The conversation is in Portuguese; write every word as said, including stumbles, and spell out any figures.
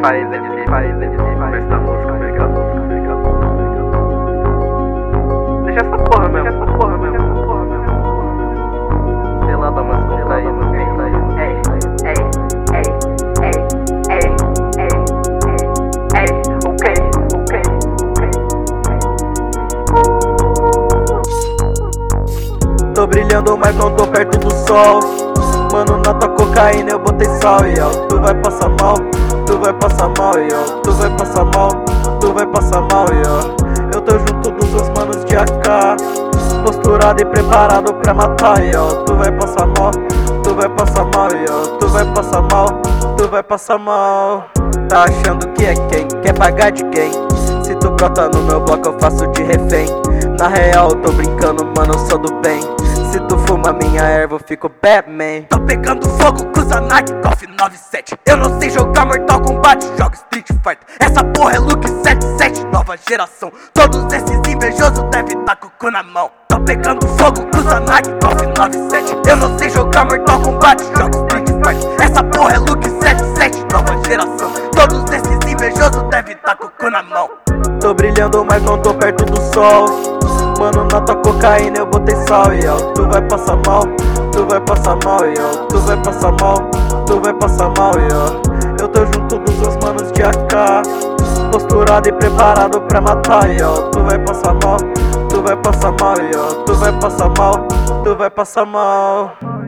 faz, é difícil, faz, é difícil, faz essa música, pega a música, pega a música, pega a música. Deixa essa porra mesmo, deixa essa porra mesmo, essa porra mesmo. Sei lá, tá mais contraído, contraído. Ei, ei, ei, ei, ei, ei, ei, ei, ok, ok, ok. Tô brilhando, mas não tô perto do sol. Mano, na tua cocaína eu botei sal, yo. Tu vai passar mal, tu vai passar mal, yo. Tu vai passar mal, tu vai passar mal, yo. Eu tô junto dos dois manos de A K, posturado e preparado pra matar, yo. Tu vai passar mal, tu vai passar mal, yo. Tu vai passar mal, tu vai passar mal. Tá achando que é quem? Quer pagar de quem? Se tu brota no meu bloco eu faço de refém. Na real eu tô brincando, mano, eu sou do bem. Se tu fuma minha erva, eu fico Batman. Tô pegando fogo, cruza Nike, Golf nove sete. Eu não sei jogar Mortal Kombat, jogo Street Fighter. Essa porra é Luke sete sete, nova geração. Todos esses invejosos devem tá com o cu na mão. Tô pegando fogo, cruza Nike, Golf nove sete. Eu não sei jogar Mortal Kombat, jogo Street Fighter. Essa porra é Luke sete sete, nova geração. Todos esses invejosos devem tá com o cu na mão. Tô brilhando, mas não tô perto do sol. Mano, na tua cocaína eu botei sal, yo. Tu vai passar mal, tu vai passar mal, yo. Tu vai passar mal, tu vai passar mal, yo. Eu tô junto dos dois manos de A K, posturado e preparado pra matar, yo. Tu vai passar mal, tu vai passar mal, yo. Tu vai passar mal, tu vai passar mal.